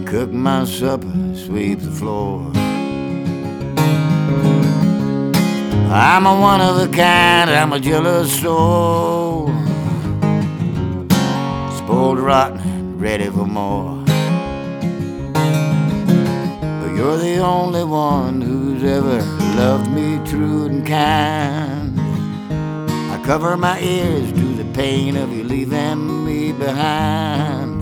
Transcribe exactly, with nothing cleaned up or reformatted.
cook my supper, sweep the floor. I'm a one of a kind, I'm a jealous soul, spoiled, rotten, ready for more. But you're the only one who's ever loved me true and kind. I cover my ears to the pain of you leaving me behind.